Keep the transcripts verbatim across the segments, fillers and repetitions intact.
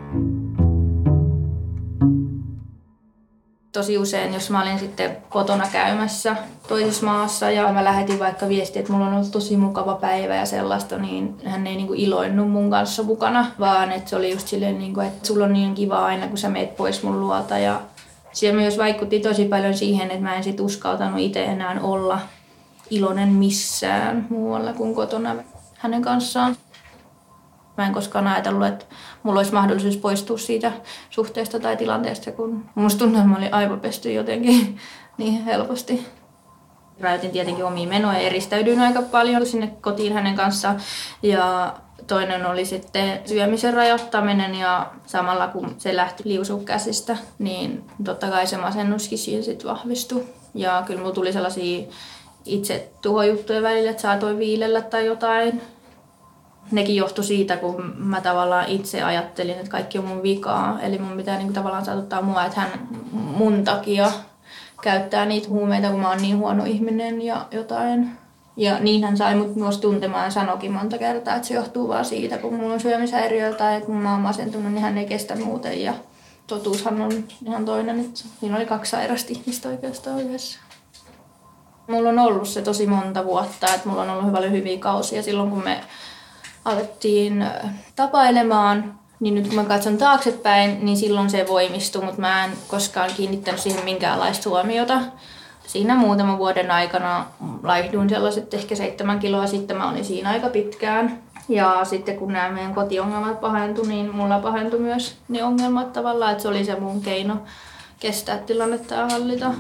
Tosi usein, jos mä olin sitten kotona käymässä toisessa maassa ja mä lähetin vaikka viestiä, että mulla on ollut tosi mukava päivä ja sellaista, niin hän ei niinku iloinnut mun kanssa mukana, vaan että se oli just silleen, niinku, että sulla on niin kiva aina, kun sä meet pois mun luota. Ja se myös vaikutti tosi paljon siihen, että mä en sit uskaltanut itse enää olla iloinen missään muualla kuin kotona hänen kanssaan. Mä en koskaan ajatellut, että mulla olisi mahdollisuus poistua siitä suhteesta tai tilanteesta, kun musta tuntuu, että mä olin aivopesty jotenkin niin helposti. Rajoitin tietenkin omia menoja ja eristäydyin aika paljon sinne kotiin hänen kanssaan. Ja toinen oli sitten syömisen rajoittaminen ja samalla kun se lähti liusua käsistä, niin totta kai se masennuskin siinä sitten vahvistui. Ja kyllä mulla tuli sellaisia itse tuhojuttuja välillä, että saatoin viilellä tai jotain. Nekin johtui siitä, kun mä tavallaan itse ajattelin, että kaikki on mun vikaa. Eli mun pitää niin tavallaan satuttaa mua, että hän mun takia käyttää niitä huumeita, kun mä oon niin huono ihminen ja jotain. Ja niin hän sai mut myös tuntemaan ja sanoikin monta kertaa, että se johtuu vaan siitä, kun mulla on syömishäiriö tai kun mä oon masentunut, niin hän ei kestä muuten. Ja totuushan on ihan toinen, että siinä oli kaksi sairasta ihmistä oikeastaan yhdessä. Mulla on ollut se tosi monta vuotta, että mulla on ollut paljon hyviä kausia silloin, kun me alettiin tapailemaan, niin nyt kun mä katson taaksepäin, niin silloin se voimistui, mutta mä en koskaan kiinnittänyt siihen minkäänlaista huomiota. Siinä muutaman vuoden aikana laihduin sellaiset ehkä seitsemän kiloa, sitten mä olin siinä aika pitkään. Ja sitten kun nämä meidän kotiongelmat pahentui, niin mulla pahentui myös ne ongelmat tavallaan, että se oli se mun keino kestää tilannetta ja hallita.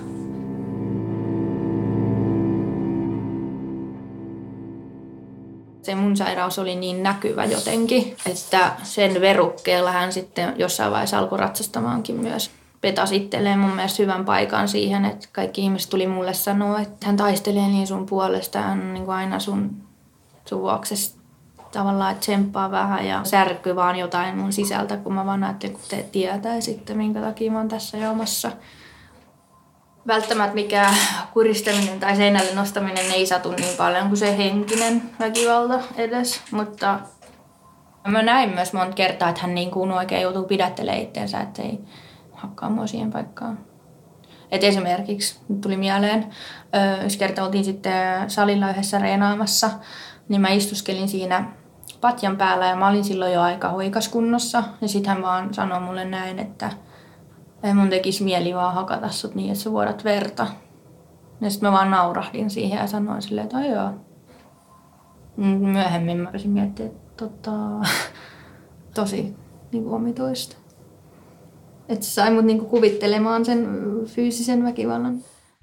Se mun sairaus oli niin näkyvä jotenkin, että sen verukkeella hän sitten jossain vaiheessa alkoi ratsastamaankin myös. Petasi itselleen mun mielestä hyvän paikan siihen, että kaikki ihmiset tuli mulle sanoa, että hän taistelee niin sun puolesta, hän on niin kuin aina sun, sun vuoksesi tavallaan, että tsemppaa vähän ja särky vaan jotain mun sisältä, kun mä vaan ajattelin, kun te tietäisitte, minkä takia mä oon tässä jamassa. Välttämättä mikään kuristaminen tai seinälle nostaminen ei satu niin paljon kuin se henkinen väkivalta edes, mutta mä näin myös monta kertaa, että hän niin kuin oikein joutuu pidättelemään itseensä, ettei hakkaa mua siihen paikkaan. Et esimerkiksi nyt tuli mieleen, yksi kerta oltiin sitten salilla yhdessä reenaamassa, niin mä istuskelin siinä patjan päällä ja mä olin silloin jo aika hoikas kunnossa. Ja sitten hän vaan sanoi mulle näin, että ei mun tekisi mieli vaan hakata sut niin, että sä vuodat verta. Ja sitten mä vaan naurahdin siihen ja sanoin silleen, että joo. Myöhemmin mä rupesin miettimään, että tota, tosi niin kuin omituista. Että se sai mut niin kuin kuvittelemaan sen fyysisen väkivallan.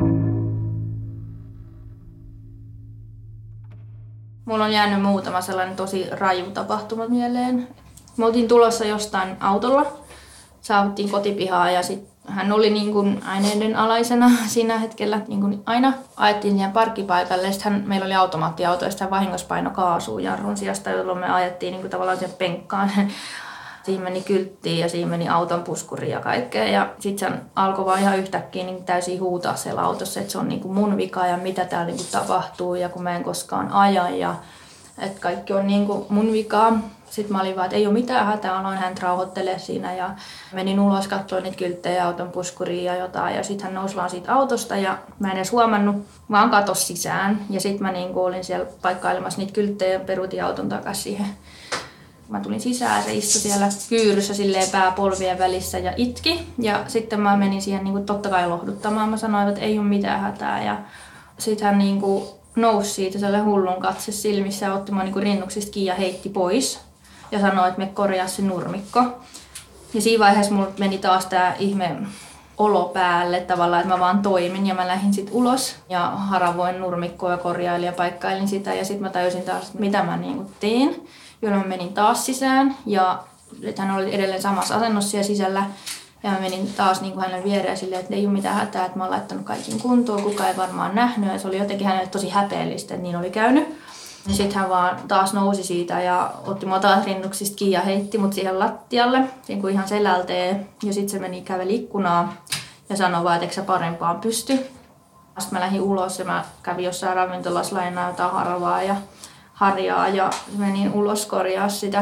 Mulla on jäänyt muutama sellainen tosi raju tapahtuma mieleen. Me oltiin tulossa jostain autolla. Saavuttiin kotipihaa ja sit hän oli niin kuin aineiden alaisena siinä hetkellä niin kuin aina. Ajettiin siihen parkkipaikalle, sitten hän, meillä oli automaattiauto ja sitten hän vahingossa painoi kaasua jarrun sijasta, jolloin me ajettiin niin kuin tavallaan sen penkkaan. Siinä meni kylttiin ja siinä meni auton puskuri ja kaikkea. Ja sitten se alkoi vaan ihan yhtäkkiä niin täysin huutaa siellä autossa, että se on niin kuin mun vika ja mitä täällä niin kuin tapahtuu ja kun mä en koskaan aja ja että kaikki on niin kuin mun vikaa. Sitten mä olin vaan, että ei ole mitään hätää, aloin hän rauhoittelemaan siinä ja menin ulos, katsoin niitä kylttejä, auton puskuria ja jotain. Ja sitten hän nousi vaan siitä autosta ja mä en edes huomannut, vaan katos sisään. Ja sitten mä niin olin siellä paikkailemassa niitä kylttejä ja peruutin auton takaisin siihen. Mä tulin sisään, se istui siellä kyyryssä silleen pääpolvien välissä ja itki. Ja sitten mä menin siihen niin kuin totta kai lohduttamaan. Mä sanoin, että ei ole mitään hätää. Ja sitten hän niin kuin nousi siitä sellainen hullun katse silmissä ja otti mua niin kuin rinnuksista kiinni ja heitti pois. Ja sanoi, että me korjaa se nurmikko. Ja siinä vaiheessa mulla meni taas tää ihme olo päälle tavallaan, että mä vaan toimin ja mä lähdin sit ulos. Ja haravoin nurmikkoa ja korjailin ja paikkailin sitä ja sit mä tajusin taas, mitä mä niinku tein. Jolloin mä menin taas sisään ja hän oli edelleen samassa asennossa siellä sisällä. Ja mä menin taas niin kuin hänen viereen silleen, että ei ole mitään hätää, että mä oon laittanut kaikin kuntoon, kukaan ei varmaan nähnyt. Ja se oli jotenkin hänelle tosi häpeällistä, että niin oli käynyt. Ja sitten hän vaan taas nousi siitä ja otti mua taas rinnuksista kiinni ja heitti mut siihen lattialle, niin kuin ihan selälteen. Ja sitten se meni käveli ikkunaa ja sanoi vaan, että eikö sä parempaan pysty. Sitten mä lähdin ulos ja mä kävin jossain ravintolassa lainaa jotain harvaa ja harjaa ja menin ulos korjaa sitä.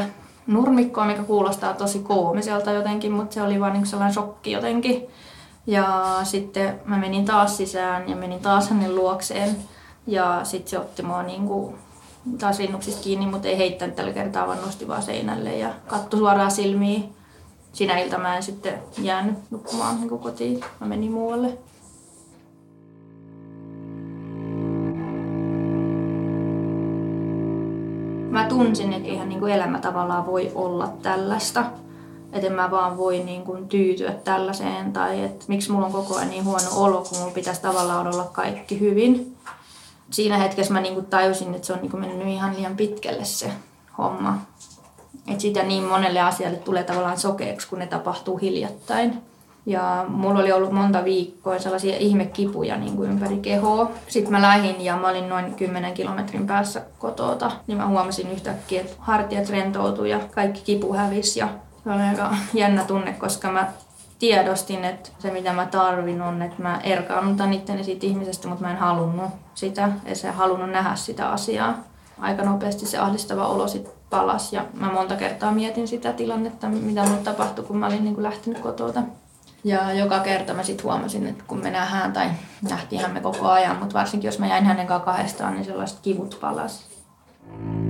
nurmikkoon, mikä kuulostaa tosi koomiselta jotenkin, mutta se oli vaan niin sellainen shokki jotenkin. Ja sitten mä menin taas sisään ja menin taas hänen luokseen. Ja sitten se otti mua niin kuin taas rinnuksista kiinni, mutta ei heittänyt tällä kertaa, vaan nosti vaan seinälle ja katsoi suoraan silmiin. Sinä ilta mä en sitten jäänyt nukkumaan niin kuin kotiin. Mä menin muualle. Mä tunsin, että eihän niin kuin elämä tavallaan voi olla tällaista. Että en mä vaan voi niin kuin tyytyä tällaiseen tai että miksi mulla on koko ajan niin huono olo, kun mulla pitäisi tavallaan olla kaikki hyvin. Siinä hetkessä mä niin kuin tajusin, että se on niin kuin mennyt ihan liian pitkälle se homma. Että sitä niin monelle asialle tulee tavallaan sokeeksi, kun ne tapahtuu hiljattain. Ja mulla oli ollut monta viikkoa sellaisia ihmekipuja niin kuin ympäri kehoa. Sitten mä lähdin ja mä olin noin kymmenen kilometrin päässä kotota. Niin mä huomasin yhtäkkiä, että hartiat rentoutui ja kaikki kipu hävisi. Ja se oli aika jännä tunne, koska mä tiedostin, että se mitä mä tarvin on, että mä erkaannutan itteni siitä ihmisestä, mutta mä en halunnut sitä. En halunnut nähdä sitä asiaa. Aika nopeasti se ahdistava olo sit palasi ja mä monta kertaa mietin sitä tilannetta, mitä mulle tapahtui, kun mä olin niin kuin lähtenyt kotota. Ja joka kerta mä sit huomasin, että kun me nähdään tai nähtiinhän me koko ajan, mutta varsinkin jos mä jäin hänen kanssaan kahdestaan, niin sellaiset kivut palasi.